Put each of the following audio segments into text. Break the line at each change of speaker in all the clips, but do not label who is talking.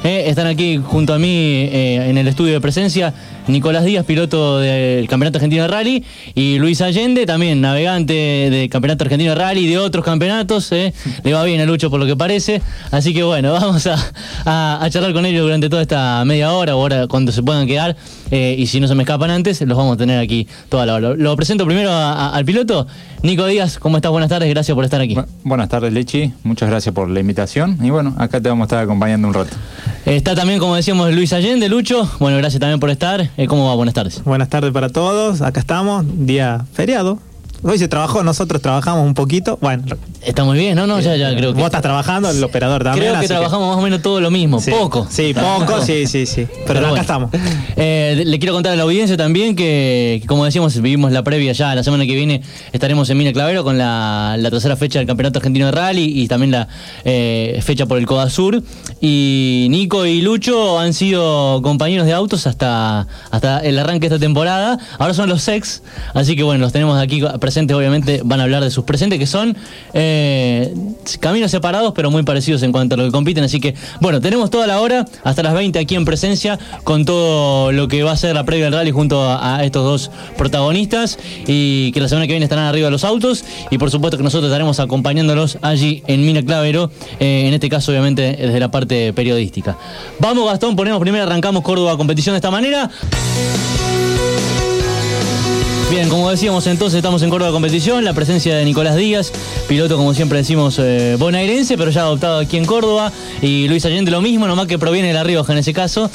Están aquí junto a mí en el estudio de presencia Nicolás Díaz, piloto del Campeonato Argentino de Rally, y Luis Allende, también navegante del Campeonato Argentino de Rally y de otros campeonatos. Le va bien a Lucho por lo que parece. Así que bueno, vamos a charlar con ellos durante toda esta media hora o hora cuando se puedan quedar. Y si no se me escapan antes, los vamos a tener aquí toda la hora. Lo presento primero al piloto. Nico Díaz, ¿cómo estás? Buenas tardes, gracias por estar aquí.
Buenas tardes, Lechi, muchas gracias por la invitación. Y bueno, acá te vamos a estar acompañando un rato.
Está también, como decíamos, Luis Allende. Lucho, bueno, gracias también por estar. ¿Cómo va? Buenas tardes.
Buenas tardes para todos, acá estamos, día feriado. Hoy se trabajó, nosotros trabajamos un poquito. Bueno,
está muy bien, ¿no? Ya creo que...
Vos estás trabajando, el operador también.
Creo que trabajamos más o menos todo lo mismo,
sí,
poco.
Sí, poco, sí. Pero acá
bueno,
estamos.
Le quiero contar a la audiencia también que, como decíamos, vivimos la previa ya. La semana que viene estaremos en Mina Clavero con la tercera fecha del Campeonato Argentino de Rally y también la fecha por el Coda Sur. Y Nico y Lucho han sido compañeros de autos hasta el arranque de esta temporada. Ahora son los ex, así que bueno, los tenemos aquí presentes. Obviamente van a hablar de sus presentes, que son caminos separados pero muy parecidos en cuanto a lo que compiten. Así que bueno, tenemos toda la hora hasta las 20 aquí en presencia con todo lo que va a ser la previa del rally junto a estos dos protagonistas, y que la semana que viene estarán arriba de los autos, y por supuesto que nosotros estaremos acompañándolos allí en Mina Clavero, en este caso obviamente desde la parte periodística. Vamos, Gastón, ponemos primero, arrancamos Córdoba competición de esta manera. Bien, como decíamos entonces, estamos en Córdoba Competición, la presencia de Nicolás Díaz, piloto como siempre decimos bonaerense, pero ya adoptado aquí en Córdoba, y Luis Allende lo mismo, nomás que proviene de La Rioja en ese caso,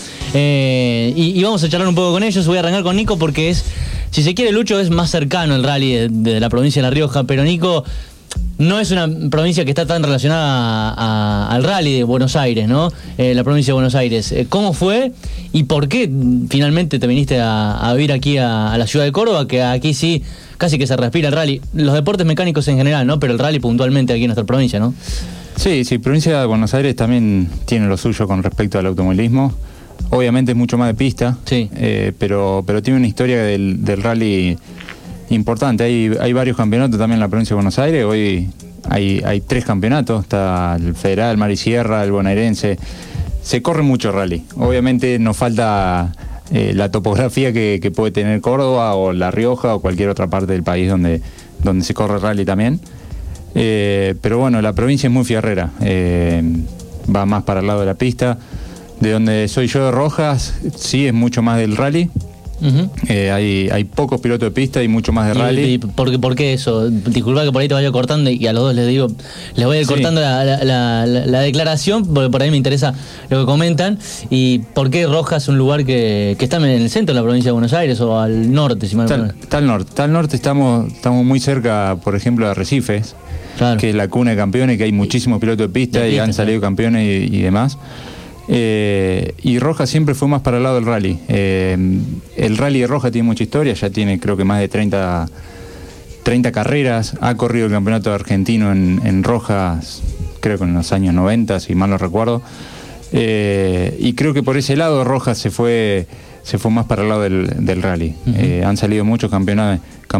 y vamos a charlar un poco con ellos. Voy a arrancar con Nico porque es, si se quiere, Lucho es más cercano el rally de la provincia de La Rioja, pero Nico no es una provincia que está tan relacionada al rally de Buenos Aires, ¿no? La provincia de Buenos Aires. ¿Cómo fue y por qué finalmente te viniste a vivir aquí a la ciudad de Córdoba, que aquí sí casi que se respira el rally? Los deportes mecánicos en general, ¿no? Pero el rally puntualmente aquí en nuestra provincia, ¿no?
Sí, provincia de Buenos Aires también tiene lo suyo con respecto al automovilismo. Obviamente es mucho más de pista,
sí.
pero tiene una historia del rally importante. Hay varios campeonatos también en la provincia de Buenos Aires. Hoy hay 3 campeonatos, está el federal, el mar y sierra, el bonaerense. Se corre mucho rally. Obviamente nos falta la topografía que puede tener Córdoba o La Rioja o cualquier otra parte del país donde se corre rally también. Pero bueno, la provincia es muy fierrera, va más para el lado de la pista. De donde soy yo, de Rojas, sí es mucho más del rally. Uh-huh. Hay pocos pilotos de pista y mucho más de rally.
¿Por qué eso? Disculpa que por ahí te vaya cortando, y a los dos les voy a ir cortando la declaración, porque por ahí me interesa lo que comentan. ¿Y por qué Rojas es un lugar que está en el centro de la provincia de Buenos Aires o al norte? Si
Está al norte, estamos muy cerca, por ejemplo, de Arrecifes, claro, que es la cuna de campeones, que hay muchísimos pilotos de pista y han salido campeones y demás. Y Rojas siempre fue más para el lado del rally. El rally de Rojas tiene mucha historia, ya tiene creo que más de 30 carreras. Ha corrido el campeonato argentino en Rojas, creo que en los años 90, si mal no recuerdo. Y creo que por ese lado Rojas se fue más para el lado del rally. Uh-huh. Han salido muchos campeones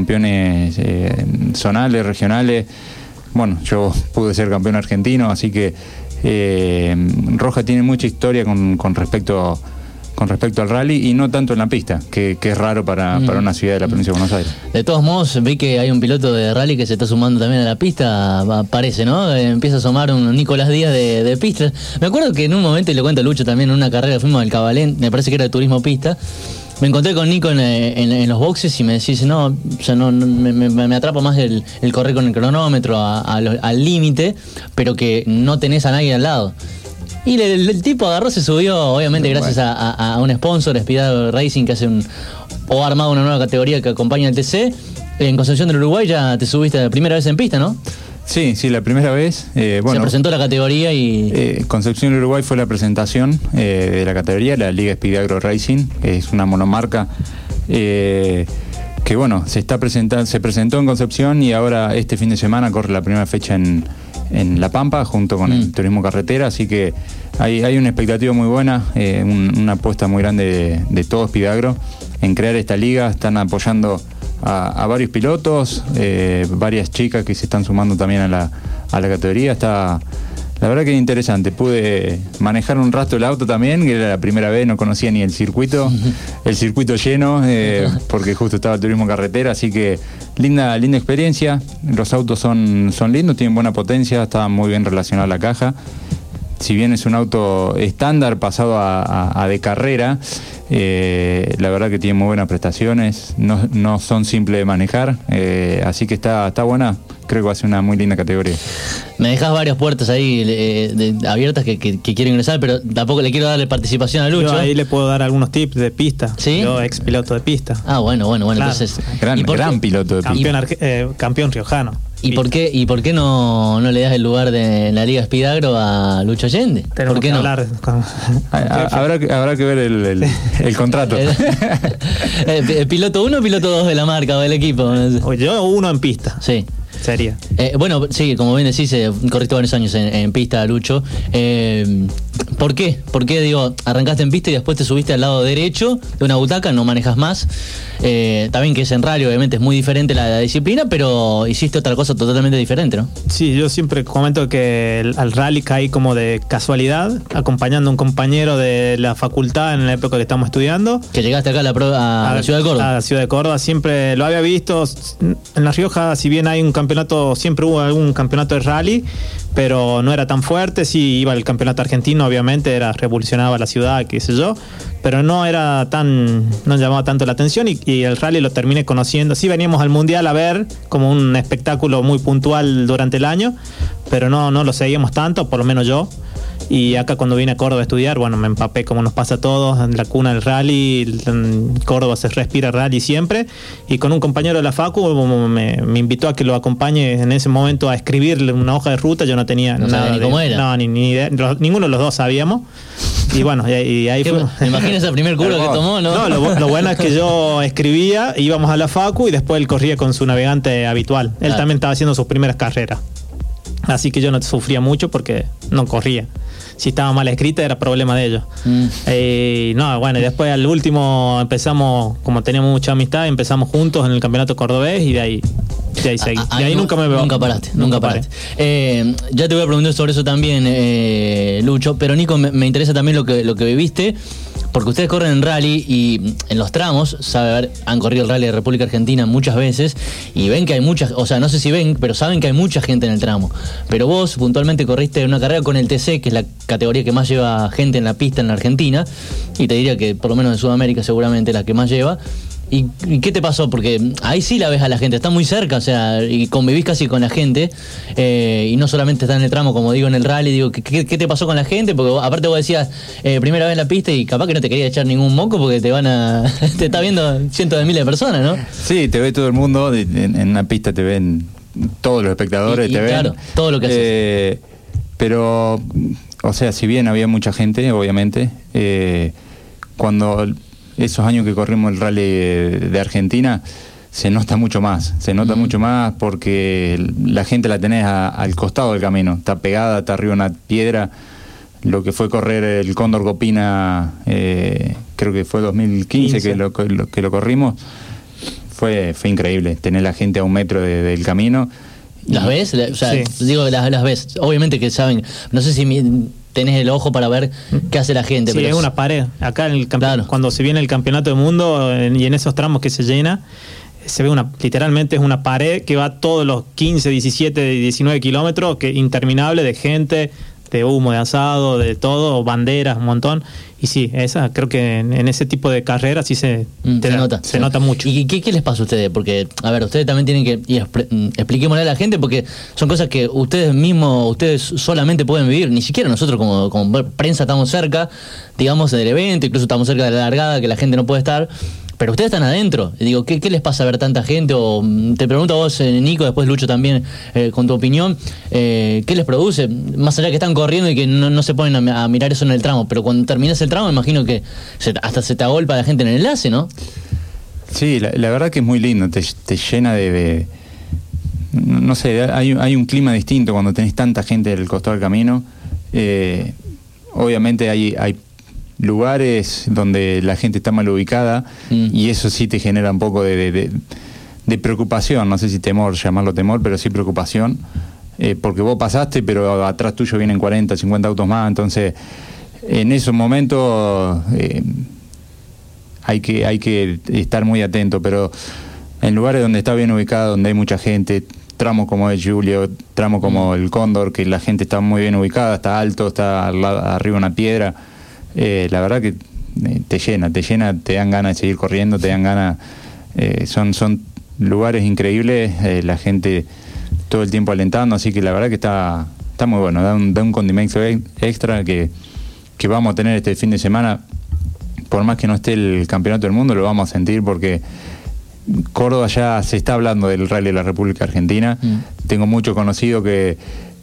zonales, regionales. Bueno, yo pude ser campeón argentino, así que Rojas tiene mucha historia con respecto al rally, y no tanto en la pista, que es raro para una ciudad de la provincia de Buenos Aires.
De todos modos, vi que hay un piloto de rally que se está sumando también a la pista, parece, ¿no? Empieza a sumar un Nicolás Díaz de pistas. Me acuerdo que en un momento, y le cuento a Lucho también, en una carrera fuimos al Cabalén, me parece que era de turismo pista. Me encontré con Nico en los boxes y me decís, no, o sea, no me atrapa más el correr con el cronómetro al límite, pero que no tenés a nadie al lado. Y el tipo agarró, se subió, obviamente gracias a un sponsor, Speed Racing, que hace ha armado una nueva categoría que acompaña al TC. En Concepción del Uruguay ya te subiste la primera vez en pista, ¿no?
Sí, la primera vez.
Se presentó la categoría y...
Concepción del Uruguay fue la presentación de la categoría, la Liga Speed Racing, que es una monomarca que bueno, se presentó en Concepción, y ahora este fin de semana corre la primera fecha en La Pampa, junto con el turismo carretera, así que hay una expectativa muy buena, una apuesta muy grande de todo Speedagro en crear esta liga. Están apoyando a varios pilotos, varias chicas que se están sumando también a la categoría. Está La verdad que es interesante. Pude manejar un rato el auto también, que era la primera vez, no conocía ni el circuito lleno, porque justo estaba el turismo carretera, así que linda experiencia. Los autos son lindos, tienen buena potencia, está muy bien relacionada la caja. Si bien es un auto estándar pasado a de carrera, la verdad que tiene muy buenas prestaciones, no son simples de manejar, así que está buena. Creo que va a ser una muy linda categoría.
Me dejas varias puertas ahí abiertas que quiero ingresar, pero tampoco le quiero darle participación a Lucho.
Yo ahí le puedo dar algunos tips de pista.
¿Sí?
Yo ex piloto de pista.
Ah, bueno, claro. Entonces,
Gran piloto de pista.
Campeón riojano.
¿Y por qué no le das el lugar en la Liga Spidagro a Lucho Allende?
Tenemos
¿Por qué
que
no?
hablar
Habrá que ver el contrato.
¿Piloto 1 o piloto 2 de la marca o del equipo? No sé.
Yo uno en pista.
Sí.
Sería.
Bueno, sí, como bien decís, corriste varios años en pista, Lucho. ¿Por qué? ¿Por qué, digo, arrancaste en pista y después te subiste al lado derecho de una butaca, no manejas más? También que es en rally, obviamente es muy diferente la disciplina, pero hiciste otra cosa totalmente diferente, ¿no?
Sí, yo siempre comento que al rally caí como de casualidad, acompañando a un compañero de la facultad en la época que estamos estudiando.
Que llegaste acá a la ciudad de Córdoba.
A la ciudad de Córdoba, siempre lo había visto. En La Rioja, si bien hay un campeonato, siempre hubo algún campeonato de rally, pero no era tan fuerte. Sí, iba el campeonato argentino, obviamente, revolucionaba la ciudad, qué sé yo, pero no llamaba tanto la atención y el rally lo terminé conociendo. Sí, veníamos al mundial a ver como un espectáculo muy puntual durante el año, pero no lo seguíamos tanto, por lo menos yo. Y acá cuando vine a Córdoba a estudiar, bueno, me empapé como nos pasa a todos, en la cuna del rally, en Córdoba se respira rally siempre, y con un compañero de la facu me invitó a que lo acompañe en ese momento a escribirle una hoja de ruta. Yo no tenía nada
ni cómo era.
No, ni idea, ninguno de los dos sabíamos, y bueno, y ahí fue.
¿Me imaginas el primer curso que tomó, no?
No, lo bueno es que yo escribía, íbamos a la facu y después él corría con su navegante habitual. Él también estaba haciendo sus primeras carreras, así que yo no sufría mucho porque no corría. Si estaba mal escrita era problema de ellos. Y después al último empezamos, como teníamos mucha amistad, empezamos juntos en el campeonato cordobés y de ahí seguí. De ahí nunca paraste.
Ya te voy a preguntar sobre eso también, Lucho, pero Nico, me interesa también lo que viviste, porque ustedes corren en rally y en los tramos, han corrido el rally de República Argentina muchas veces y ven que hay muchas, o sea, no sé si ven, pero saben que hay mucha gente en el tramo. Pero vos puntualmente corriste una carrera con el TC, que es la categoría que más lleva gente en la pista en la Argentina, y te diría que por lo menos en Sudamérica seguramente la que más lleva. ¿Y qué te pasó? Porque ahí sí la ves a la gente, está muy cerca, o sea, y convivís casi con la gente, y no solamente está en el tramo, como digo, en el rally. Digo, ¿qué te pasó con la gente? Porque aparte vos decías, primera vez en la pista y capaz que no te quería echar ningún moco porque te está viendo cientos de miles de personas, ¿no?
Sí, te ve todo el mundo, en una pista te ven todos los espectadores, te ven.
Claro, todo lo que haces.
Pero, o sea, si bien había mucha gente, obviamente, cuando esos años que corrimos el rally de Argentina, se nota mucho más porque la gente la tenés al costado del camino, está pegada, está arriba de una piedra. Lo que fue correr el Cóndor Copina, creo que fue 2015 que lo corrimos, fue increíble, tener la gente a 1 metro del camino.
¿Las ves? O sea,
sí.
Digo, las ves. Obviamente que saben, no sé si tenés el ojo para ver qué hace la gente.
Sí,
pero
es una pared. Acá
claro.
Cuando se viene el campeonato del mundo y en esos tramos que se llena, se ve literalmente es una pared que va todos los 15, 17, 19 kilómetros, que interminable, de gente, de humo, de asado, de todo, banderas, un montón. Y sí, creo que en ese tipo de carreras sí se nota mucho.
¿Y qué les pasa a ustedes? Porque, a ver, ustedes también tienen que, expliquémosle a la gente, porque son cosas que ustedes solamente pueden vivir. Ni siquiera nosotros como prensa estamos cerca, digamos, del evento, incluso estamos cerca de la largada, que la gente no puede estar. Pero ustedes están adentro. Digo, ¿qué les pasa a ver tanta gente? O te pregunto a vos, Nico, después Lucho también, con tu opinión, ¿qué les produce? Más allá que están corriendo y que no se ponen a mirar eso en el tramo, pero cuando terminas el tramo, imagino que hasta se te agolpa la gente en el enlace, ¿no?
Sí, la verdad que es muy lindo, te llena de no sé, hay un clima distinto cuando tenés tanta gente del costado del camino. Obviamente hay lugares donde la gente está mal ubicada y eso sí te genera un poco de preocupación, no sé si temor, llamarlo temor, pero sí preocupación. porque vos pasaste, pero atrás tuyo vienen 40, 50 autos más, entonces en esos momentos hay que estar muy atento, pero en lugares donde está bien ubicado, donde hay mucha gente, tramos como el Julio, tramo como el Cóndor, que la gente está muy bien ubicada, está alto, está arriba una piedra, la verdad que te llena, te dan ganas de seguir corriendo, te dan ganas, son lugares increíbles, la gente todo el tiempo alentando, así que la verdad que está muy bueno, da un condimento extra que vamos a tener este fin de semana. Por más que no esté el campeonato del mundo, lo vamos a sentir porque Córdoba ya se está hablando del Rally de la República Argentina. Tengo muchos conocidos que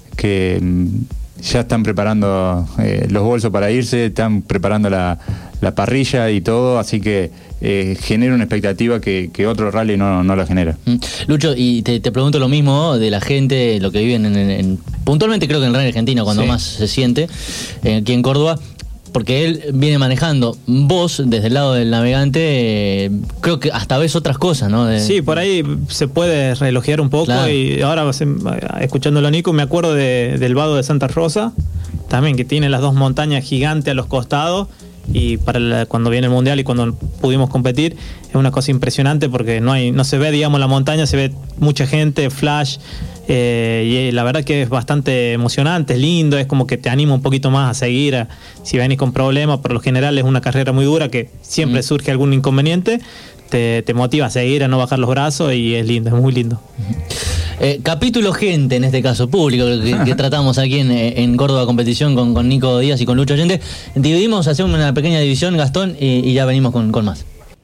ya están preparando los bolsos para irse, están preparando la parrilla y todo, así que genera una expectativa que otro rally no la genera.
Lucho, y te pregunto lo mismo de la gente, lo que viven puntualmente creo que en el rally argentino, cuando más se siente, aquí en Córdoba, porque él viene manejando. Vos, desde el lado del navegante, creo que hasta ves otras cosas, ¿no?
Sí, por ahí se puede relojear un poco, claro. Y ahora, escuchándolo a Nico, me acuerdo del vado de Santa Rosa, también, que tiene las dos montañas gigantes a los costados, y cuando viene el Mundial y cuando pudimos competir, es una cosa impresionante porque no se ve, digamos, la montaña, se ve mucha gente, flash, y la verdad que es bastante emocionante, es lindo, es como que te anima un poquito más a seguir, si venís con problemas. Por lo general es una carrera muy dura que siempre surge algún inconveniente, te motiva a seguir, a no bajar los brazos, y es lindo, es muy lindo.
Capítulo gente, en este caso público, que tratamos aquí en Córdoba Competición con Nico Díaz y con Lucho Allende. Dividimos, hacemos una pequeña división, Gastón, y ya venimos con más.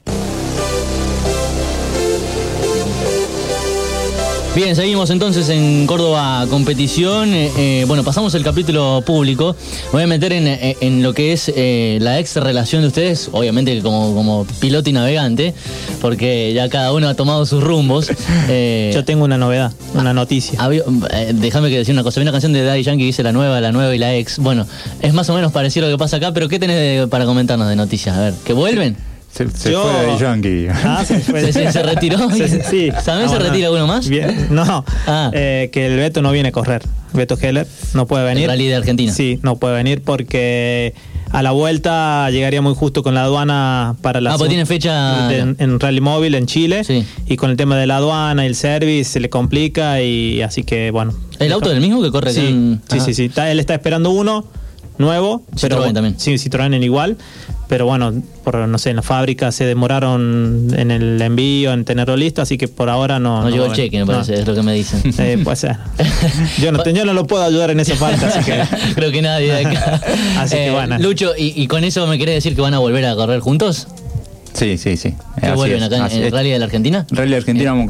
Bien, seguimos entonces en Córdoba Competición. Bueno, pasamos el capítulo público. Me voy a meter en lo que es la ex relación de ustedes, obviamente como piloto y navegante, porque ya cada uno ha tomado sus rumbos.
Yo tengo una novedad, una noticia.
Déjame que decir una cosa. Hay una canción de Daddy Yankee que dice la nueva y la ex. Bueno, es más o menos parecido a lo que pasa acá, pero ¿qué tenés para comentarnos de noticias? A ver, ¿que vuelven?
Se fue Daddy Yankee.
¿Se retiró?
Sí.
¿También se retira alguno más?
Bien. No, que el Beto no viene a correr. Beto Heller no puede venir.
¿El Rally de Argentina?
Sí, no puede venir porque a la vuelta llegaría muy justo con la aduana para la...
pues tiene fecha...
en Rally Móvil en Chile. Sí. Y con el tema de la aduana y el service se le complica, y así que, bueno.
¿El auto del mismo que corre acá?
Sí. Él está esperando uno nuevo.
Citroën también.
Sí, Citroën en igual. Pero bueno, no sé, en la fábrica se demoraron en el envío, en tenerlo listo, así que por ahora no
llegó el cheque, me parece, es lo que me dicen.
Puede ser. Yo no lo puedo ayudar en esa parte, así que...
Creo que nadie de acá.
Así que bueno.
Lucho, ¿y con eso me querés decir que van a volver a correr juntos?
Sí.
¿Qué vuelven acá en el Rally de la Argentina?
Rally de Argentina vamos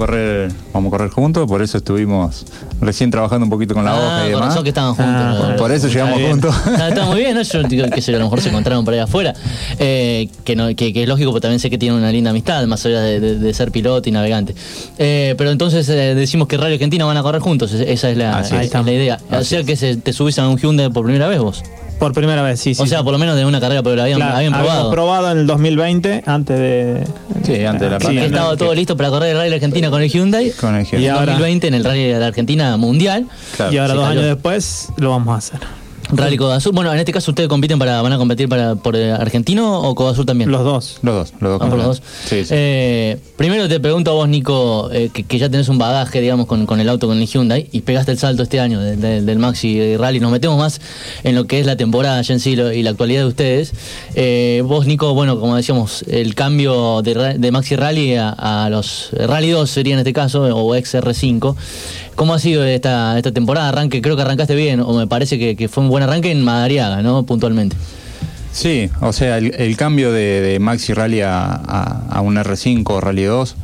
a correr juntos, por eso estuvimos recién trabajando un poquito con la hoja y demás.
Por eso que estaban juntos.
Por eso llegamos juntos.
Está muy bien, ¿no? Yo digo que a lo mejor se encontraron por ahí afuera. Que es lógico, porque también sé que tienen una linda amistad, más allá de ser piloto y navegante. Pero entonces decimos que Rally Argentina van a correr juntos, esa es la idea. O sea que te subís a un Hyundai por primera vez vos.
Por primera vez, sí.
O sea, por lo menos de una carrera, pero la habían probado.
Habíamos probado en el 2020, antes de
la pandemia.
Que estaba todo listo para correr el Rally de Argentina con el Hyundai. Y ahora 2020 en el Rally de la Argentina Mundial.
Claro. Y ahora 2 años después lo vamos a hacer.
Rally Codasur. Bueno, en este caso ustedes van a competir por Argentino o Codasur también.
Los dos.
Por los dos.
Sí.
Primero te pregunto a vos, Nico, que ya tenés un bagaje, digamos, con el auto, con el Hyundai, y pegaste el salto este año del Maxi Rally. Nos metemos más en lo que es la temporada ya en sí y la actualidad de ustedes. Vos, Nico, bueno, como decíamos, el cambio de Maxi Rally a los Rally 2 sería en este caso, o XR5. ¿Cómo ha sido esta temporada? Creo que arrancaste bien, o me parece que fue un buen arranque en Madariaga, ¿no? Puntualmente.
Sí, o sea, el cambio de Maxi Rally a un R5 o Rally 2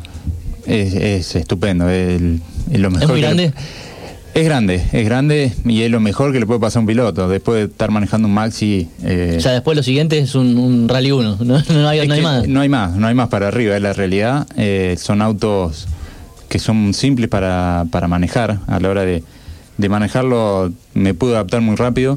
es estupendo. Es lo mejor.
¿Es muy grande?
Es grande y es lo mejor que le puede pasar a un piloto después de estar manejando un Maxi.
O sea, después lo siguiente es un Rally 1, no hay más.
No hay más para arriba, es la realidad. Son autos que son simples para manejar. A la hora de manejarlo me pude adaptar muy rápido,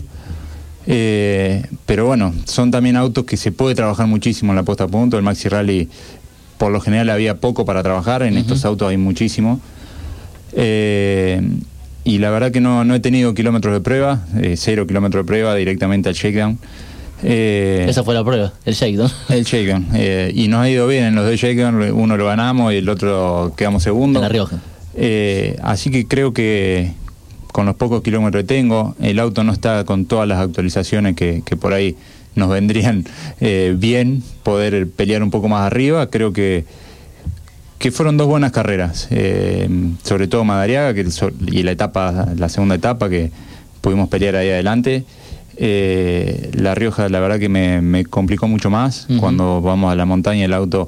pero bueno, son también autos que se puede trabajar muchísimo en la puesta a punto. El Maxi Rally por lo general había poco para trabajar, en estos autos hay muchísimo, y la verdad que no he tenido kilómetros de prueba, 0 kilómetros de prueba, directamente al shakedown.
Esa fue la prueba, el shakedown.
El shakedown. Y nos ha ido bien en los dos shakedown, uno lo ganamos y el otro quedamos segundo.
En La Rioja.
Así que creo que con los pocos kilómetros que tengo, el auto no está con todas las actualizaciones que por ahí nos vendrían bien, poder pelear un poco más arriba. Creo que fueron dos buenas carreras, sobre todo Madariaga y la segunda etapa que pudimos pelear ahí adelante. La Rioja la verdad que me complicó mucho más. Cuando vamos a la montaña el auto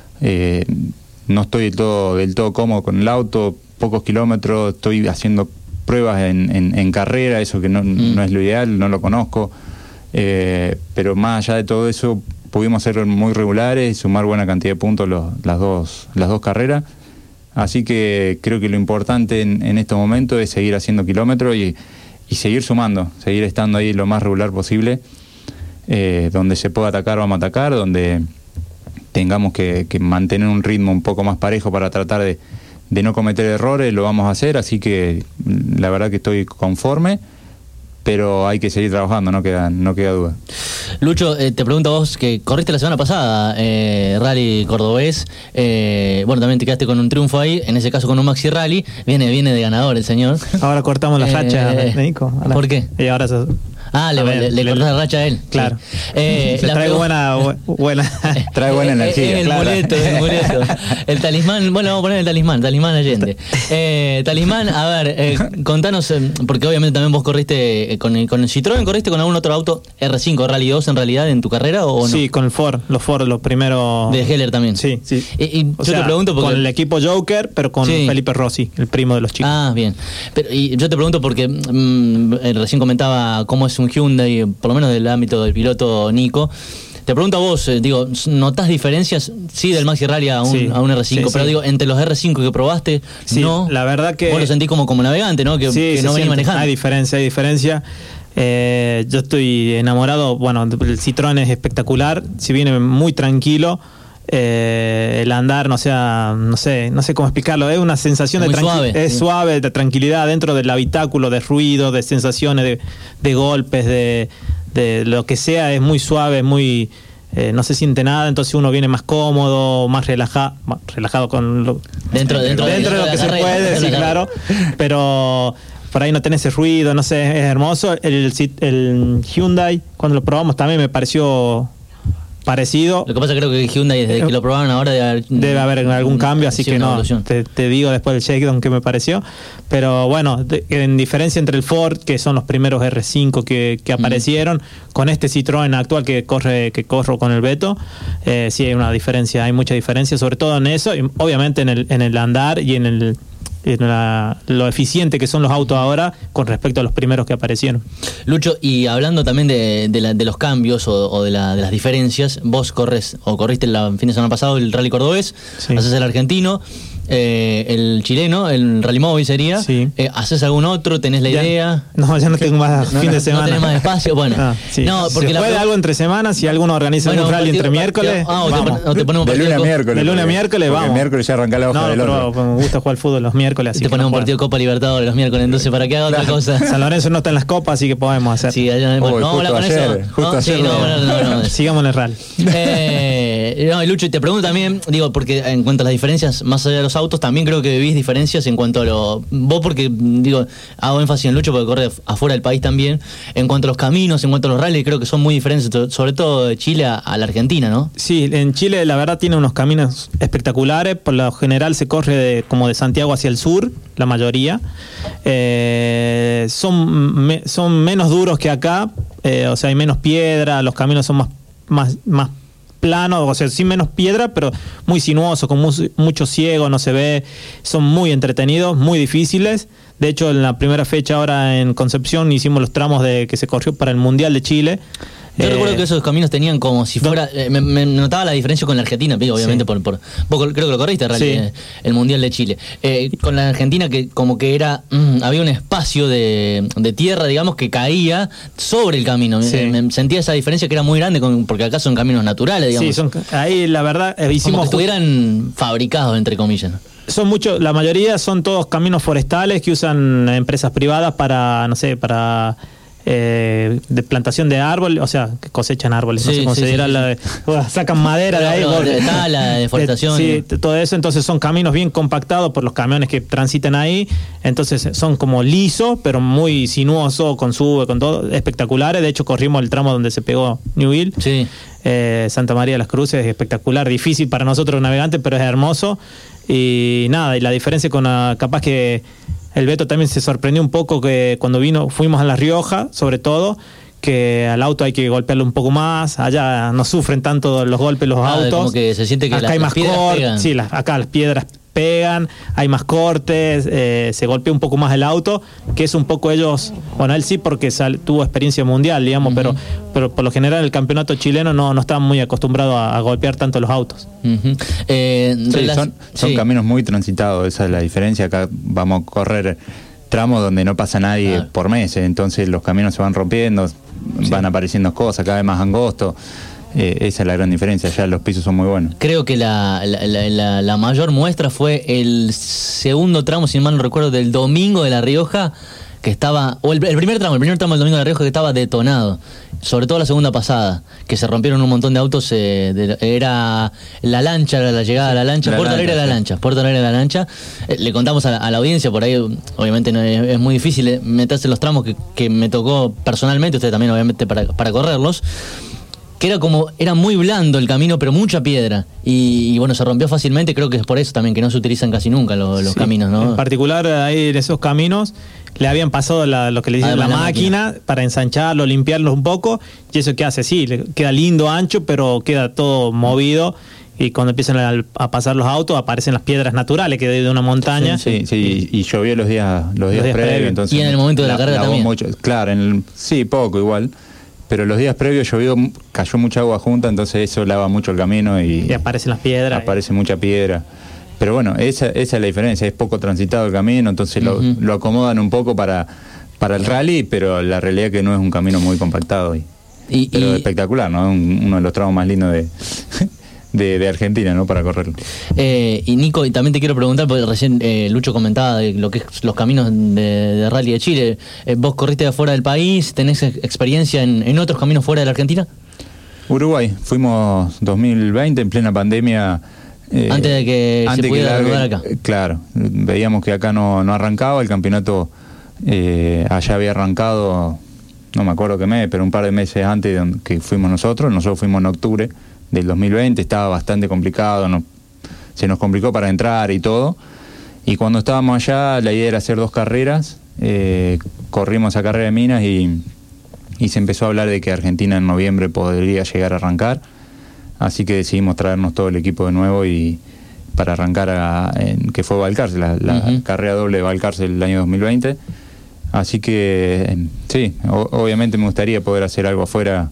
no estoy del todo cómodo con el auto, pocos kilómetros, estoy haciendo pruebas en carrera, eso que no es lo ideal, no lo conozco, pero más allá de todo eso pudimos ser muy regulares y sumar buena cantidad de puntos las dos carreras. Así que creo que lo importante en estos momentos es seguir haciendo kilómetros y seguir sumando, seguir estando ahí lo más regular posible. Donde se pueda atacar, vamos a atacar. Donde tengamos que mantener un ritmo un poco más parejo para tratar de no cometer errores, lo vamos a hacer. Así que la verdad que estoy conforme, pero hay que seguir trabajando, no queda duda.
Lucho, te pregunto a vos, que corriste la semana pasada Rally Cordobés, bueno, también te quedaste con un triunfo ahí, en ese caso con un Maxi Rally, viene de ganador el señor.
Ahora cortamos la racha, Nico.
¿Por qué?
Y ahora
le cortás la racha a él.
Claro.
Sí.
Trae buena
trae buena energía.
El
claro.
muleto. El talismán, bueno, vamos a poner el talismán Allende. Talismán, a ver, contanos, porque obviamente también vos corriste con el Citroën, ¿corriste con algún otro auto R5 Rally 2 en realidad en tu carrera o no?
Sí, con el Ford, los primeros.
De Heller también.
Sí.
Y yo te pregunto porque...
Con el equipo Joker, pero con Felipe Rossi, el primo de los chicos.
Ah, bien. Y yo te pregunto porque recién comentaba cómo es un Hyundai, por lo menos del ámbito del piloto Nico. Te pregunto a vos, ¿notás diferencias, sí, del Maxi Rally a un R5? Pero digo, entre los R5 que probaste, no.
La verdad que...
Vos lo sentís como navegante, ¿no? Que no venís manejando.
Hay diferencia. Yo estoy enamorado, bueno, el Citroën es espectacular, si viene muy tranquilo. El andar, no sé cómo explicarlo, es una sensación
muy suave,
suave, de tranquilidad dentro del habitáculo, de ruido, de sensaciones de golpes, de lo que sea, es muy suave, muy no se siente nada, entonces uno viene más cómodo, más relajado con dentro de lo que se puede, sí, claro, pero por ahí no tenés ese ruido, no sé, es hermoso. El Hyundai, cuando lo probamos también me pareció parecido.
Lo que pasa creo que Hyundai desde que lo probaron ahora
debe haber algún cambio, así que no te digo después del shakedown qué me pareció, pero bueno, en diferencia entre el Ford, que son los primeros R5 que aparecieron, con este Citroën actual que corro con el Beto, sí hay una diferencia, hay mucha diferencia, sobre todo en eso, y obviamente en el andar y en lo eficiente que son los autos ahora con respecto a los primeros que aparecieron.
Lucho, y hablando también de los cambios o de las diferencias, vos corriste el fin de semana pasado el Rally Cordobés, haces el argentino, el chileno, el Rally Móvil sería, ¿haces algún otro? ¿Tenés la idea?
No, ya no tengo más fin de semana.
No tenés más espacio, bueno.
Porque se puede algo entre semanas, si alguno organiza un rally entre miércoles,
o te ponemos
de lunes a miércoles.
De lunes a miércoles, vamos.
El miércoles ya arranca la hoja del otro.
Pero me gusta jugar al fútbol los miércoles.
Te ponemos un partido Copa Libertadores los miércoles, entonces para que haga otra cosa.
San Lorenzo no está en las copas, así que podemos hacer.
Sí, bueno, no hablar con eso.
Justo ayer.
No.
Sigamos en el rally.
Lucho, y te pregunto también, digo, porque en cuanto a las diferencias, más allá de los autos, también creo que vivís diferencias en cuanto a vos, porque, digo, hago énfasis en Lucho porque corre afuera del país también, en cuanto a los caminos, en cuanto a los rallies, creo que son muy diferentes, sobre todo de Chile a la Argentina, ¿no? Sí,
en Chile la verdad tiene unos caminos espectaculares, por lo general se corre como de Santiago hacia el sur, la mayoría. Son menos duros que acá, o sea, hay menos piedra, los caminos son más plano, o sea, sin menos piedra, pero muy sinuoso, con mucho ciego, no se ve, son muy entretenidos, muy difíciles. De hecho, en la primera fecha ahora en Concepción hicimos los tramos que se corrió para el Mundial de Chile.
Yo recuerdo que esos caminos tenían como si fuera... me notaba la diferencia con la Argentina, obviamente, vos creo que lo corriste, el Mundial de Chile. Con la Argentina, que como que era... había un espacio de tierra, digamos, que caía sobre el camino. Sentía esa diferencia que era muy grande, porque acá son caminos naturales, digamos.
Sí, ahí la verdad hicimos...
Como que estuvieran fabricados, entre comillas.
son muchos, la mayoría son todos caminos forestales que usan empresas privadas para, no sé, para de plantación de árboles, o sea, que cosechan árboles, no sé cómo se dirá, sacan madera de ahí,
la deforestación.
Sí, todo eso, entonces son caminos bien compactados por los camiones que transitan ahí, entonces son como lisos, pero muy sinuosos, con sube, con todo, espectaculares. De hecho, corrimos el tramo donde se pegó Newville.
Sí.
Santa María de las Cruces, es espectacular, difícil para nosotros navegantes, pero es hermoso. Y nada, y la diferencia con capaz que el Beto también se sorprendió un poco que cuando fuimos a La Rioja, sobre todo, que al auto hay que golpearlo un poco más. Allá no sufren tanto los golpes los autos.
Como que se siente que
acá hay más cortes. Sí, acá las piedras pegan, hay más cortes, se golpea un poco más el auto, que es un poco ellos, bueno, él sí porque tuvo experiencia mundial, digamos, pero por lo general el campeonato chileno no está muy acostumbrado a golpear tanto los autos.
Son caminos muy transitados, esa es la diferencia. Acá vamos a correr tramos donde no pasa nadie por meses, entonces los caminos se van rompiendo, van apareciendo cosas, cada vez más angostos. Esa es la gran diferencia, ya los pisos son muy buenos.
Creo que la mayor muestra fue el segundo tramo, si mal no recuerdo, del domingo de La Rioja, que estaba, o el primer tramo del domingo de La Rioja, que estaba detonado, sobre todo la segunda pasada, que se rompieron un montón de autos. Era la lancha, la llegada de la lancha, Puerto Alegre de la lancha. Le contamos a la audiencia, por ahí obviamente no, es muy difícil meterse en los tramos que me tocó personalmente, usted también obviamente para correrlos, que era muy blando el camino, pero mucha piedra, y bueno, se rompió fácilmente. Creo que es por eso también que no se utilizan casi nunca los caminos, ¿no?
En particular ahí en esos caminos le habían pasado lo que le dicen la máquina para ensancharlo, limpiarlo un poco, y eso que hace, sí, le queda lindo, ancho, pero queda todo movido, y cuando empiezan a pasar los autos aparecen las piedras naturales que de una montaña.
Sí, y llovió los días previos, entonces
y en el momento de la carrera también.
Claro, sí, poco igual. Pero los días previos llovió, cayó mucha agua junta, entonces eso lava mucho el camino y
aparecen las piedras.
Aparece mucha piedra. Pero bueno, esa es la diferencia, es poco transitado el camino, entonces lo acomodan un poco para el rally, pero la realidad es que no es un camino muy compactado. Pero espectacular, ¿no? Uno de los tramos más lindos de Argentina, ¿no? Para correrlo.
Y Nico, y también te quiero preguntar, porque recién Lucho comentaba de lo que es los caminos de rally de Chile. ¿Vos corriste de afuera del país? ¿Tenés experiencia en otros caminos fuera de la Argentina?
Uruguay, fuimos 2020 en plena pandemia.
Antes de que se pudiera rodar acá.
Claro, veíamos que acá no arrancaba, el campeonato allá había arrancado, no me acuerdo qué mes, pero un par de meses antes de que fuimos nosotros fuimos en octubre del 2020, estaba bastante complicado, se nos complicó para entrar y todo, y cuando estábamos allá la idea era hacer 2 carreras, corrimos a Carrera de Minas y se empezó a hablar de que Argentina en noviembre podría llegar a arrancar, así que decidimos traernos todo el equipo de nuevo y para arrancar que fue Balcarce, la carrera doble de Balcarce el año 2020, así que sí, obviamente me gustaría poder hacer algo afuera.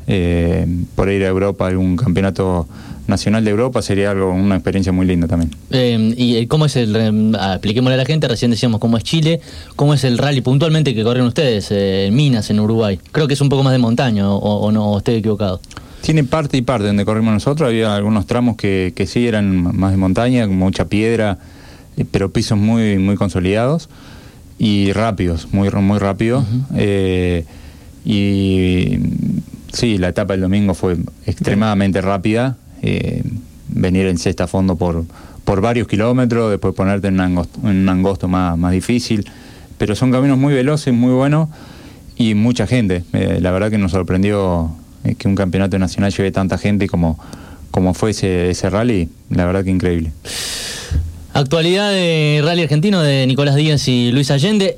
Por ir a Europa, algún campeonato nacional de Europa sería una experiencia muy linda también.
¿Y cómo es expliquémosle a la gente, recién decíamos cómo es Chile, cómo es el rally puntualmente que corren ustedes en Minas, en Uruguay? Creo que es un poco más de montaña, o no, estoy equivocado.
Tiene parte y parte donde corrimos nosotros, había algunos tramos que sí eran más de montaña, con mucha piedra, pero pisos muy, muy consolidados y rápidos, muy, muy rápidos. Y sí, la etapa del domingo fue extremadamente rápida, venir en sexta a fondo por varios kilómetros, después ponerte en un angosto más difícil, pero son caminos muy veloces, muy buenos y mucha gente. La verdad que nos sorprendió que un campeonato nacional lleve tanta gente como fue ese rally, la verdad que increíble.
Actualidad de rally argentino de Nicolás Díaz y Luis Allende.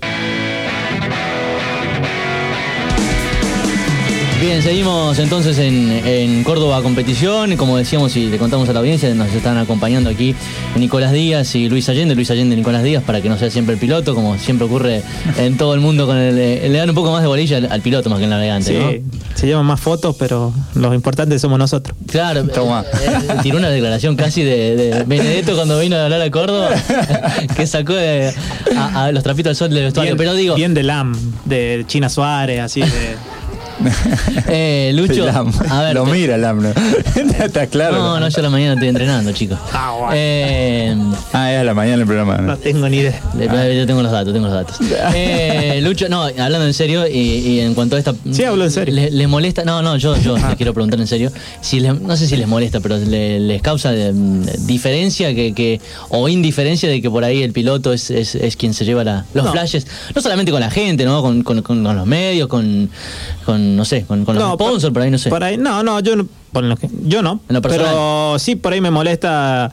Bien, seguimos entonces en Córdoba Competición. Como decíamos y le contamos a la audiencia, nos están acompañando aquí Nicolás Díaz y Luis Allende y Nicolás Díaz, para que no sea siempre el piloto, como siempre ocurre en todo el mundo, le dan un poco más de bolilla al piloto más que al navegante, ¿no?
Sí, se llevan más fotos, pero los importantes somos nosotros.
Claro, tiró una declaración casi de Benedetto cuando vino a hablar a Córdoba, que sacó a los trapitos al sol del vestuario, pero digo...
Bien de LAM, de China Suárez, así de...
Lucho, a ver,
lo mira el AMNO. Está claro.
No, yo a la mañana estoy entrenando, chicos.
Es a la mañana el programa.
No tengo ni idea.
Yo tengo los datos. Lucho, no, hablando en serio, y en cuanto a esta...
Sí, hablo en serio.
¿Les molesta? No, yo les quiero preguntar en serio. No sé si les molesta, pero les causa diferencia o indiferencia de que por ahí el piloto es quien se lleva los flashes, no solamente con la gente, ¿no? Con los medios, con no sé, con los sponsors, por ahí no sé.
Por ahí, yo no.
En lo personal.
Pero sí, por ahí me molesta.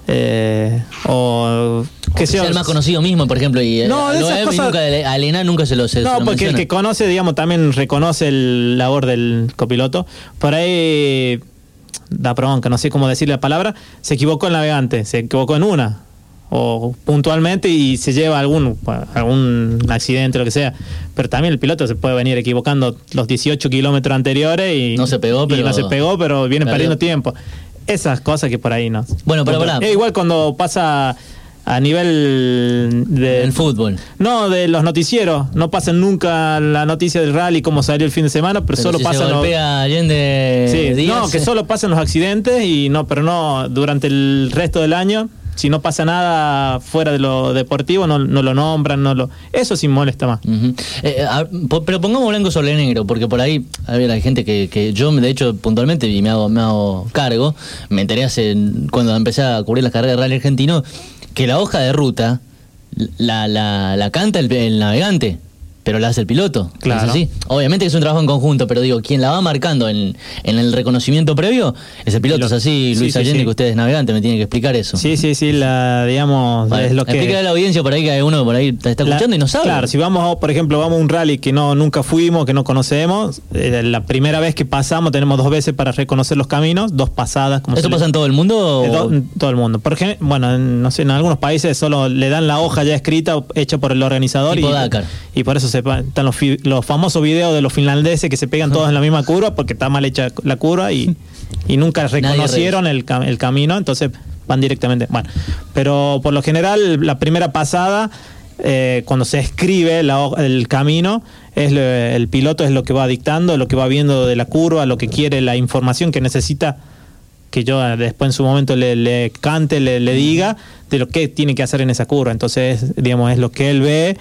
O que sea
el más conocido mismo, por ejemplo, y
no, de esas cosas,
a Elena nunca se lo
no, porque
menciona.
El que conoce, digamos, también reconoce el labor del copiloto. Por ahí da bronca, no sé cómo decirle la palabra, se equivocó el navegante, se equivocó en una o puntualmente y se lleva algún accidente, lo que sea, pero también el piloto se puede venir equivocando los 18 kilómetros anteriores y
no se pegó,
pero viene perdiendo tiempo. Esas cosas que por ahí no.
Bueno, pero
es igual cuando pasa a nivel
del fútbol.
No, de los noticieros. No pasan nunca la noticia del rally, cómo salió el fin de semana, pero solo
si
pasan
se golpea Allende Díaz,
no, que solo pasan los accidentes pero no durante el resto del año. Si no pasa nada fuera de lo deportivo, no lo nombran, eso sí molesta más.
Pero pongamos blanco sobre negro, porque por ahí hay gente que yo, de hecho, puntualmente, y me hago cargo, me enteré cuando empecé a cubrir las carreras de rally argentino, que la hoja de ruta la canta el navegante, pero la hace el piloto.
Claro.
¿Es así? Obviamente que es un trabajo en conjunto, pero digo, quien la va marcando en el reconocimiento previo es el piloto. Es así, Luis Allende, que usted es navegante, me tiene que explicar eso.
Sí, digamos,
vale,
es lo que...
Explícale a la audiencia por ahí que hay uno por ahí está escuchando y no sabe.
Claro, si vamos, por ejemplo, vamos a un rally que nunca fuimos, que no conocemos, la primera vez que pasamos tenemos 2 veces para reconocer los caminos, 2 pasadas.
¿Eso pasa en todo el mundo?
Todo el mundo. Por ejemplo, bueno, no sé, en algunos países solo le dan la hoja ya escrita, hecha por el organizador.
Tipo Dakar.
Y por eso están los famosos videos de los finlandeses que se pegan todos en la misma curva porque está mal hecha la curva y nunca reconocieron el camino, entonces van directamente. Bueno, pero por lo general la primera pasada, cuando se escribe el camino, el piloto es lo que va dictando, lo que va viendo de la curva, lo que quiere, la información que necesita, que yo después en su momento le cante, le diga de lo que tiene que hacer en esa curva. Entonces, digamos, es lo que él ve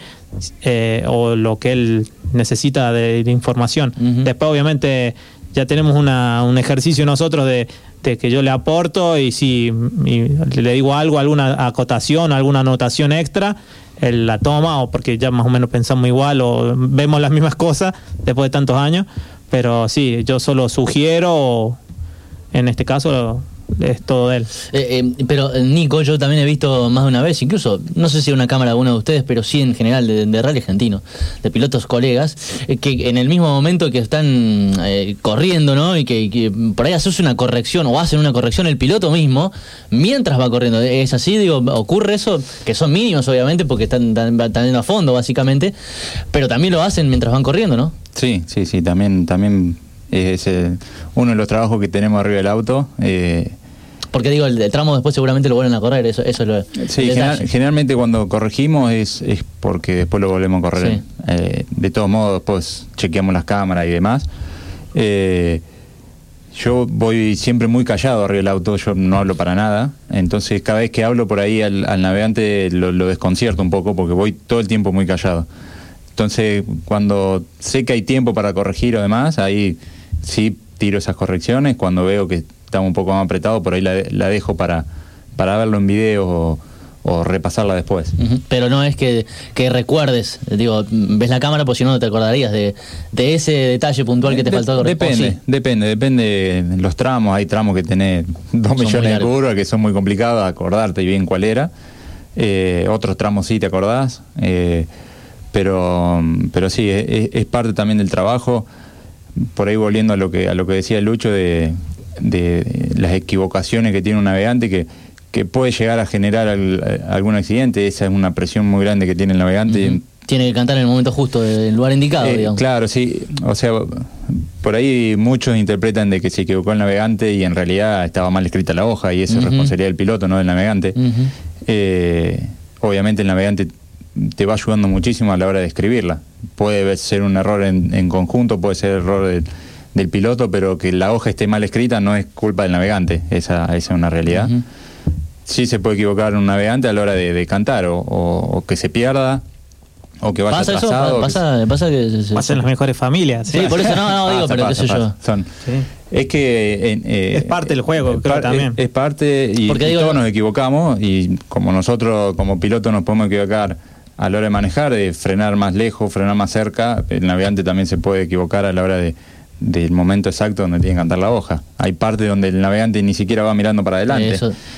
o lo que él necesita de información. Después, obviamente, ya tenemos un ejercicio nosotros de que yo le aporto y si le digo algo, alguna acotación, alguna anotación extra, él la toma, o porque ya más o menos pensamos igual o vemos las mismas cosas después de tantos años. Pero sí, yo solo sugiero, en este caso es todo de él.
Pero Nico, yo también he visto más de una vez, incluso, no sé si una cámara de uno de ustedes, pero sí en general de rally argentino, de pilotos colegas, que en el mismo momento que están corriendo, ¿no? Y que por ahí haces una corrección o hacen una corrección el piloto mismo mientras va corriendo. ¿Es así? Digo, ocurre eso, que son mínimos obviamente porque están yendo a fondo básicamente, pero también lo hacen mientras van corriendo, ¿no?
Sí, también es uno de los trabajos que tenemos arriba del auto.
Porque digo, el tramo después seguramente lo vuelven a correr, eso es lo...
Sí, generalmente cuando corregimos es porque después lo volvemos a correr. Sí. De todos modos, después chequeamos las cámaras y demás. Yo voy siempre muy callado arriba del auto, yo no hablo para nada. Entonces cada vez que hablo por ahí al navegante lo desconcierto un poco porque voy todo el tiempo muy callado. Entonces cuando sé que hay tiempo para corregir o demás, ahí sí tiro esas correcciones. Cuando veo que está un poco más apretado, por ahí la dejo para verlo en video o repasarla después.
Pero no es que recuerdes, digo, ves la cámara, pues si no, no te acordarías de ese detalle puntual que te faltó corregir.
Depende de los tramos. Hay tramos que tenés 2 millones de curvas que son muy complicados de acordarte bien cuál era. Otros tramos sí te acordás. Pero sí, es parte también del trabajo. Por ahí volviendo a lo que decía Lucho de las equivocaciones que tiene un navegante que puede llegar a generar algún accidente. Esa es una presión muy grande que tiene el navegante.
Tiene que cantar en el momento justo, en el lugar indicado, digamos.
Claro, sí. O sea, por ahí muchos interpretan de que se equivocó el navegante y en realidad estaba mal escrita la hoja y eso es responsabilidad del piloto, no del navegante. Obviamente el navegante te va ayudando muchísimo a la hora de escribirla. Puede ser un error en conjunto, puede ser error del piloto, pero que la hoja esté mal escrita no es culpa del navegante, esa es una realidad. Uh-huh. Sí se puede equivocar un navegante a la hora de cantar, o que se pierda, o que vaya atrasado.
Pasa en las mejores familias.
Sí, por eso no digo, pero qué sé yo.
Es que
es parte del juego, creo también.
Es parte, y todos nos equivocamos, y como nosotros como pilotos nos podemos equivocar a la hora de manejar, de frenar más lejos, frenar más cerca, el navegante también se puede equivocar a la hora del momento exacto donde tiene que cantar la hoja. Hay partes donde el navegante ni siquiera va mirando para adelante.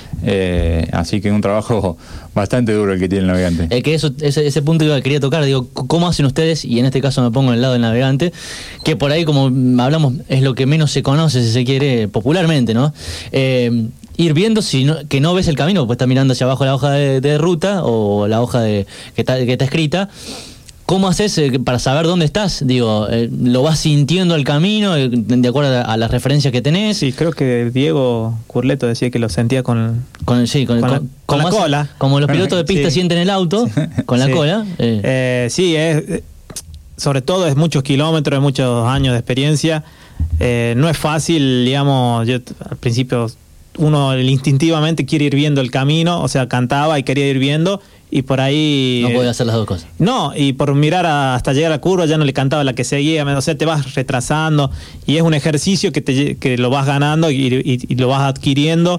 Así que es un trabajo bastante duro el que tiene el navegante.
Que ese punto que quería tocar, digo, ¿cómo hacen ustedes? Y en este caso me pongo en el lado del navegante, que por ahí, como hablamos, es lo que menos se conoce, si se quiere, popularmente, ¿no? Ir viendo que no ves el camino, pues estás mirando hacia abajo la hoja de ruta o la hoja que está escrita. ¿Cómo haces para saber dónde estás? Digo, ¿lo vas sintiendo el camino de acuerdo a las referencias que tenés?
Sí, creo que Diego Curleto decía que lo sentía con la cola.
Como los pilotos de pista sienten el auto, con la cola.
Sí, sobre todo es muchos kilómetros, muchos años de experiencia. No es fácil, digamos, yo al principio uno instintivamente quiere ir viendo el camino, o sea, cantaba y quería ir viendo, y por ahí...
No podía hacer las dos cosas.
No, y por mirar hasta llegar a la curva ya no le cantaba la que seguía, o sea, te vas retrasando, y es un ejercicio que lo vas ganando y lo vas adquiriendo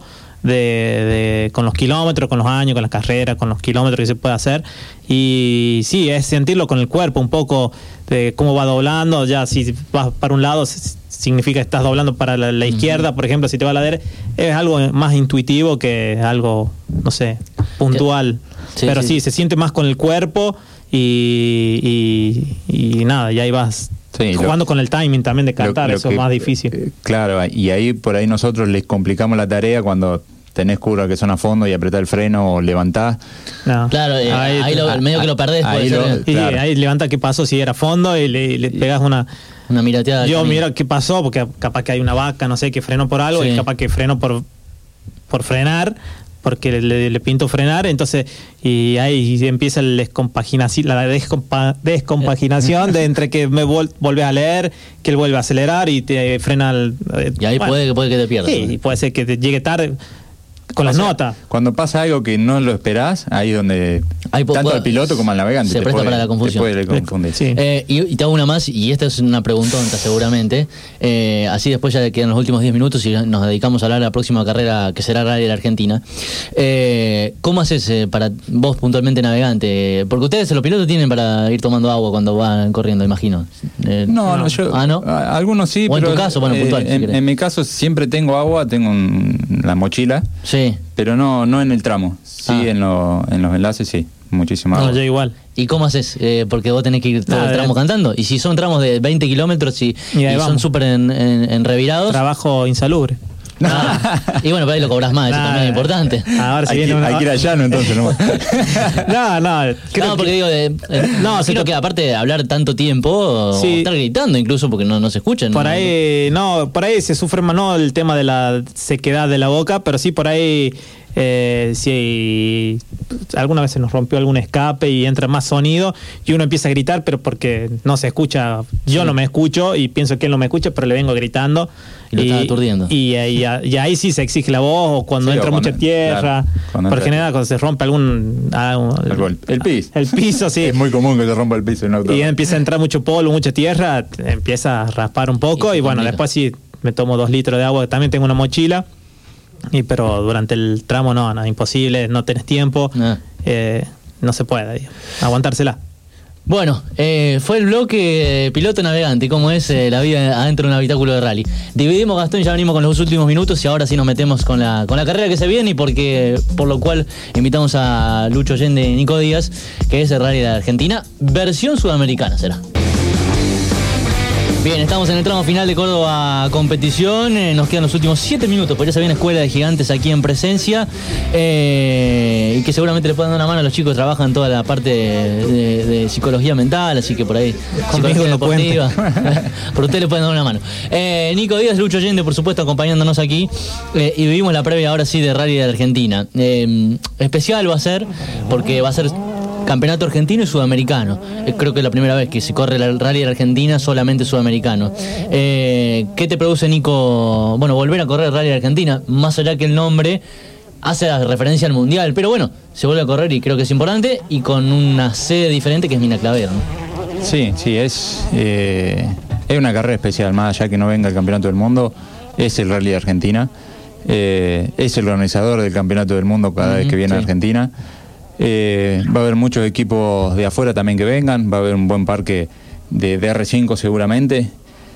con los kilómetros, con los años, con las carreras, con los kilómetros que se puede hacer. Y sí, es sentirlo con el cuerpo un poco, de cómo va doblando. Ya si vas para un lado significa que estás doblando para la izquierda, por ejemplo. Si te va a la derecha, es algo más intuitivo que algo, no sé, puntual. Sí, pero sí, se siente más con el cuerpo y nada, y ahí vas jugando con el timing también de cantar. Eso es más difícil.
Claro, y ahí por ahí nosotros les complicamos la tarea cuando tenés curvas que son a fondo y apretás el freno o levantás.
No. Claro, ahí el medio que lo perdés.
Ahí levanta qué pasó, si era a fondo, y le pegás una
mirateada.
Yo miro qué pasó, porque capaz que hay una vaca, no sé, que frenó por algo, y capaz que frenó por frenar, porque le pinto frenar, entonces, y ahí empieza la descompaginación de entre que me volvés a leer, que él vuelve a acelerar y te frena.
Y ahí puede que te pierdas.
Sí, puede ser que te llegue tarde con las notas.
Cuando pasa algo que no lo esperás, ahí es donde tanto al piloto como al navegante
se presta para la confusión.
Te puede confundir.
Sí.
Y te hago una más, y esta es una preguntonta seguramente. Así después ya quedan los últimos 10 minutos y nos dedicamos a hablar de la próxima carrera, que será Rally de la Argentina. ¿Cómo haces para vos puntualmente, navegante? Porque ustedes los pilotos tienen para ir tomando agua cuando van corriendo, imagino.
No, yo...
¿no?
Algunos sí,
o en tu caso, bueno, puntual.
En mi caso siempre tengo agua, tengo la mochila.
Sí.
Pero no en el tramo, sí en los enlaces, sí, muchísimo agua.
No, yo igual.
¿Y cómo haces? Porque vos tenés que ir todo el tramo cantando. Y si son tramos de 20 kilómetros y son súper revirados.
Trabajo insalubre.
Y bueno, pero ahí lo cobras más, eso también es importante.
Ahora
hay que ir al llano entonces, ¿no?
Porque digo, siento que aparte de hablar tanto tiempo, estar gritando incluso porque no se escuchan.
Por ahí se sufre más, no el tema de la sequedad de la boca, pero sí por ahí si alguna vez se nos rompió algún escape y entra más sonido y uno empieza a gritar, pero porque no se escucha, yo no me escucho y pienso que él no me escucha, pero le vengo gritando
y lo está aturdiendo.
Y ahí sí se exige la voz, o cuando entra mucha tierra, por general cuando se rompe
el piso.
El piso, sí.
Es muy común que se rompa el piso en un auto.
Y empieza a entrar mucho polvo, mucha tierra, empieza a raspar un poco y bueno, después sí me tomo 2 litros de agua, también tengo una mochila. Pero durante el tramo no, imposible, no tenés tiempo, no se puede aguantársela.
Bueno, fue el bloque piloto navegante, cómo es la vida adentro de un habitáculo de rally. Dividimos, Gastón, ya venimos con los últimos minutos y ahora sí nos metemos con la carrera que se viene, y por lo cual invitamos a Lucho Allende y Nico Díaz, que es el Rally de la Argentina, versión sudamericana será. Bien, estamos en el tramo final de Córdoba Competición. Nos quedan los últimos 7 minutos, porque ya se viene Escuela de Gigantes aquí en presencia. Y que seguramente le pueden dar una mano a los chicos que trabajan toda la parte de psicología mental, así que por ahí.
Conmigo no
deportiva. Por ustedes le pueden dar una mano. Nico Díaz, Lucho Allende, por supuesto, acompañándonos aquí. Y vivimos la previa ahora sí de Rally de Argentina. Especial va a ser, porque va a ser campeonato argentino y sudamericano. Creo que es la primera vez que se corre el rally de Argentina solamente sudamericano. ¿Qué te produce, Nico, volver a correr el rally de Argentina? Más allá que el nombre hace referencia al mundial, pero bueno, se vuelve a correr y creo que es importante, y con una sede diferente que es Mina Clavero, ¿no?
Sí, es una carrera especial, más allá que no venga el campeonato del mundo, es el rally de Argentina, es el organizador del campeonato del mundo cada vez que viene a Argentina. Va a haber muchos equipos de afuera también que vengan, va a haber un buen parque de R5 seguramente.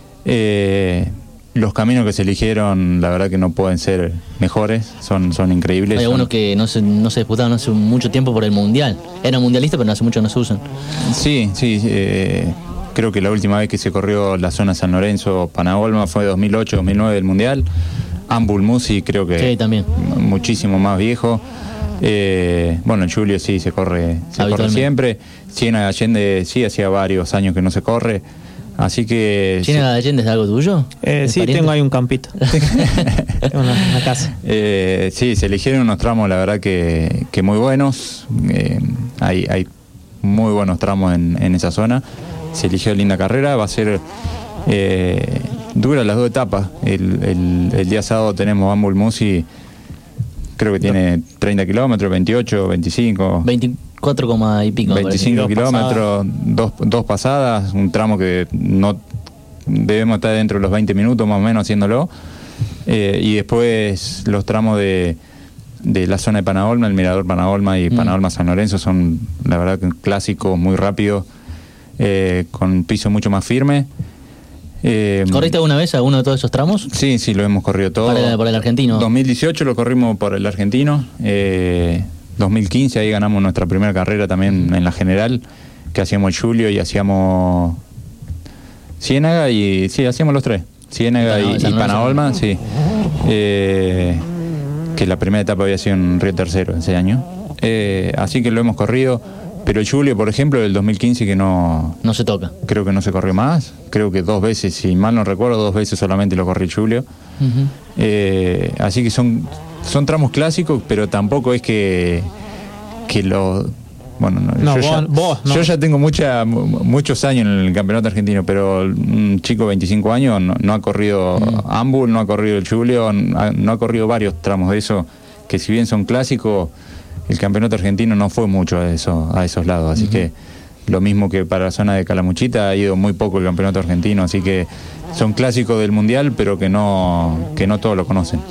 Los caminos que se eligieron, la verdad que no pueden ser mejores, son increíbles.
Hay algunos que no se disputaron hace mucho tiempo por el mundial. Era mundialista, pero hace mucho no se usan.
Sí, creo que la última vez que se corrió la zona San Lorenzo, Panaolma, fue 2008-2009 del mundial. Ambul Musi creo que
sí, también.
Muchísimo más viejo. El Julio sí se corre siempre. Ciénaga de Allende sí, hacía varios años que no se corre. Así que...
¿Ciénaga de Allende es algo tuyo?
Sí, tengo ahí un campito. una casa.
Sí, se eligieron unos tramos, la verdad que muy buenos. Hay muy buenos tramos en esa zona. Se eligió linda carrera, va a ser dura las 2 etapas. El día sábado tenemos Ambul Musi, creo que tiene 30 kilómetros, 28, 25...
24, y pico.
25 kilómetros, dos pasadas, un tramo que no debemos estar dentro de los 20 minutos más o menos haciéndolo. Y después los tramos de la zona de Panaolma, el Mirador Panaolma y Panaolma San Lorenzo son, la verdad, que clásicos, muy rápidos, con un piso mucho más firme.
¿Corriste alguna vez alguno de todos esos tramos?
Sí, lo hemos corrido todo.
Por el argentino.
2018 lo corrimos por el argentino. 2015 ahí ganamos nuestra primera carrera también en la general, que hacíamos el Julio y hacíamos Ciénaga y sí, hacíamos los tres. Ciénaga y Panaolma, sí. Que la primera etapa había sido en Río Tercero ese año. Así que lo hemos corrido. Pero el Julio, por ejemplo, del 2015 que no
se toca.
Creo que no se corrió más. Creo que 2 veces, si mal no recuerdo, 2 veces solamente lo corrí el Julio. Así que son tramos clásicos, pero tampoco es que lo... Yo ya tengo muchos años en el campeonato argentino, pero un chico de 25 años no ha corrido Ambul, no ha corrido el Julio, no ha corrido varios tramos de eso, que si bien son clásicos, el campeonato argentino no fue mucho a esos lados, así que lo mismo que para la zona de Calamuchita, ha ido muy poco el campeonato argentino, así que son clásicos del mundial, pero que no todos lo conocen.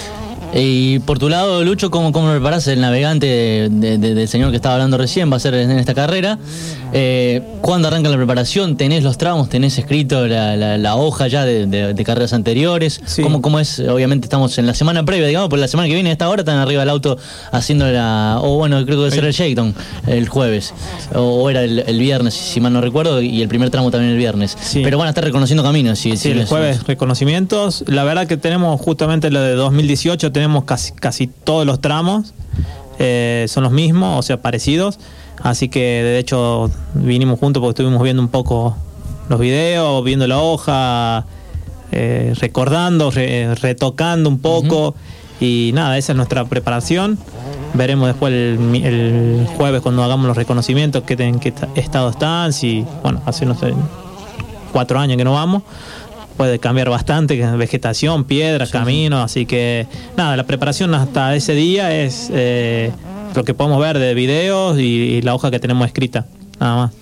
Y por tu lado, Lucho, ¿cómo lo preparás? El navegante del señor que estaba hablando recién va a ser en esta carrera. ¿Cuándo arranca la preparación? ¿Tenés los tramos? ¿Tenés escrito la hoja ya de carreras anteriores?
Sí.
¿Cómo es? Obviamente estamos en la semana previa, digamos, pero la semana que viene a esta hora están arriba del auto haciendo creo que debe ser el shakedown el jueves. O era el viernes, si mal no recuerdo, y el primer tramo también el viernes.
Sí.
Pero van a estar reconociendo caminos.
Sí, el jueves reconocimientos. La verdad que tenemos justamente lo de 2018, tenemos casi todos los tramos, son los mismos, o sea, parecidos. Así que de hecho vinimos juntos porque estuvimos viendo un poco los videos, viendo la hoja, recordando, retocando un poco. Y nada, esa es nuestra preparación. Veremos después el jueves cuando hagamos los reconocimientos en qué estado están. Si, hace 4 años que no vamos, puede cambiar bastante, vegetación, piedras, caminos, así que nada, la preparación hasta ese día es lo que podemos ver de videos y la hoja que tenemos escrita, nada más.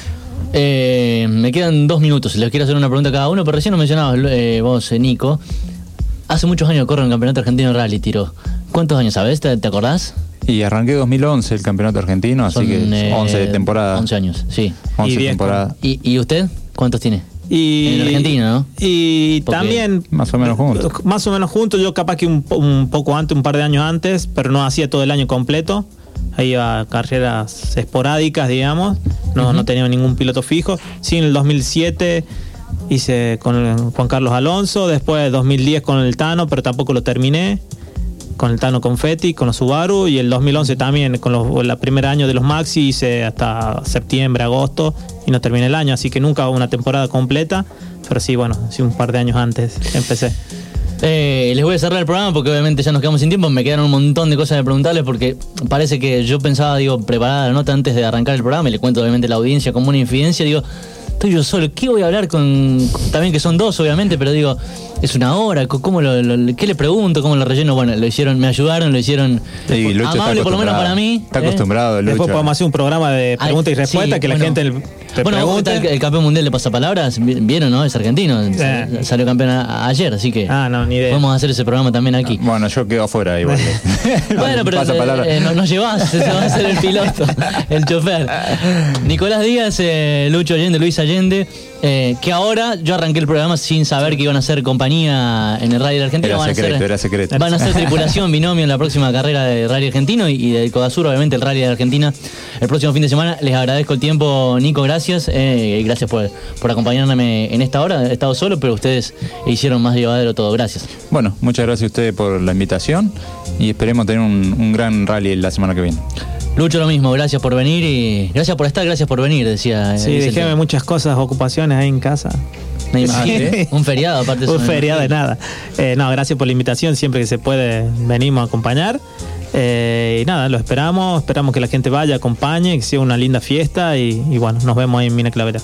Me quedan 2 minutos, les quiero hacer una pregunta a cada uno, pero recién nos mencionabas vos, Nico, hace muchos años corre en el Campeonato Argentino de Rally, Tiro. ¿Cuántos años sabés? ¿Te acordás?
Y arranqué 2011 el Campeonato Argentino, así que 11 temporadas.
11 años, sí.
11 temporadas.
¿Y usted? ¿Cuántos tiene? En Argentina, ¿no?
Y porque también
más o menos juntos.
Yo capaz que un poco antes, un par de años antes, pero no hacía todo el año completo. Ahí iba a carreras esporádicas, digamos. No tenía ningún piloto fijo. Sí, en el 2007 hice con Juan Carlos Alonso, después 2010 con el Tano, pero tampoco lo terminé. Con el Tano Confetti, con los Subaru, y el 2011 también con el primer año de los Maxi hice hasta septiembre, agosto y no terminé el año, así que nunca una temporada completa, pero sí, un par de años antes empecé.
Les voy a cerrar el programa porque obviamente ya nos quedamos sin tiempo. Me quedaron un montón de cosas de preguntarles porque parece que yo pensaba, preparada la nota antes de arrancar el programa y le cuento obviamente a la audiencia como una infidencia, estoy yo solo, ¿qué voy a hablar también que son dos obviamente, pero es una hora, ¿qué le pregunto? ¿Cómo lo relleno? Bueno, me ayudaron, lo hicieron amable por lo menos para mí.
Está acostumbrado, Lucho.
Después podemos hacer un programa de preguntas y respuestas, que la gente te pregunte.
El campeón mundial de pasapalabras, vieron, ¿no? Es argentino, salió campeón ayer, así que
no, ni idea.
Podemos hacer ese programa también aquí.
Bueno, yo quedo afuera igual.
Bueno, pero nos llevás, ese va a ser el piloto, el chofer. Nicolás Díaz, Lucho Allende, Luis Allende, que ahora yo arranqué el programa sin saber que iban a ser compañía en el Rally de Argentina.
Era secreto.
Van a ser tripulación, binomio en la próxima carrera de Rally Argentino y del Codasur, obviamente el Rally de Argentina el próximo fin de semana. Les agradezco el tiempo, Nico, gracias. Gracias por acompañarme en esta hora. He estado solo, pero ustedes hicieron más llevadero todo. Gracias.
Bueno, muchas gracias a ustedes por la invitación y esperemos tener un gran rally la semana que viene.
Lucho, lo mismo, gracias por venir y gracias por estar, gracias por venir, decía.
Sí, dejéme muchas cosas, ocupaciones ahí en casa.
Un feriado, aparte.
Un feriado de nada. No, gracias por la invitación, siempre que se puede venimos a acompañar. Y nada, lo esperamos que la gente vaya, acompañe, que sea una linda fiesta y bueno, nos vemos ahí en Mina Clavera.